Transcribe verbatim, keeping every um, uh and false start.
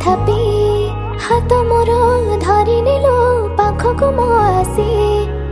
तथापि हाथ मोर धरि नेलो पाखक मो आसी